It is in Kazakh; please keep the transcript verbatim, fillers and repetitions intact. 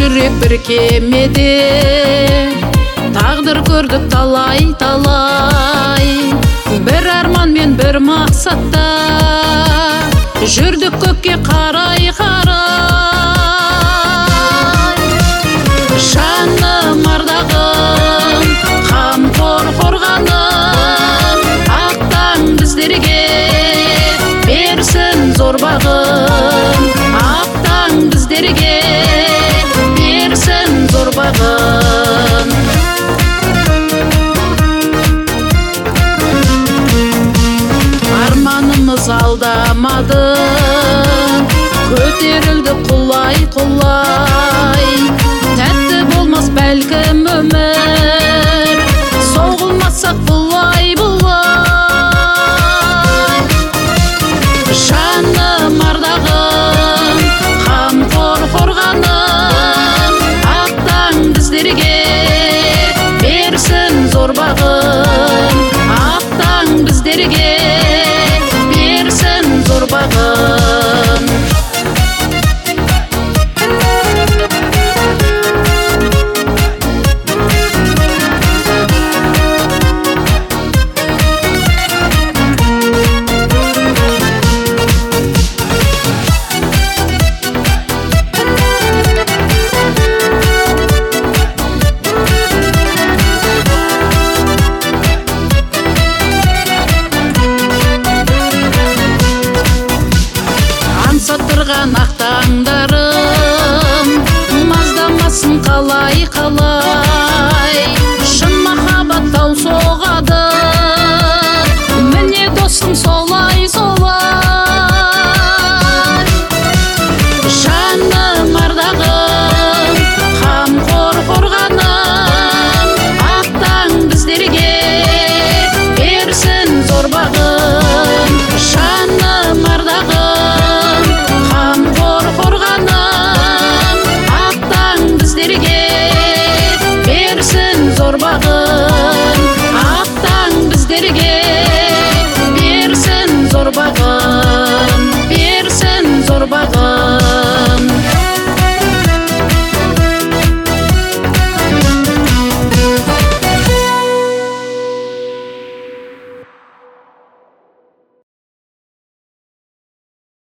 жүрек бір кемеде, тағдыр көрдік талай талай. Бір арман мен бір мақсатта, жүрдік көкке қарай қарай. Жаным ардағым, қамқор қорғаным, ақ таң біздерге берсін зор бағым. Ақ таң біздерге берсін зор бағым. Арманымыз алдамады, көтерілді құлай құлай. Тәтті болмас бәлкім өмір, соғылмасақ бұлай бұлай. Жаным ардағым, қамқор қорғаным, ақ таң біздерге берсін зор бағым. Ақ таң біздерге берсін зор бағым. Сатырған ақ таңдарым, маздамасын қалай қалай.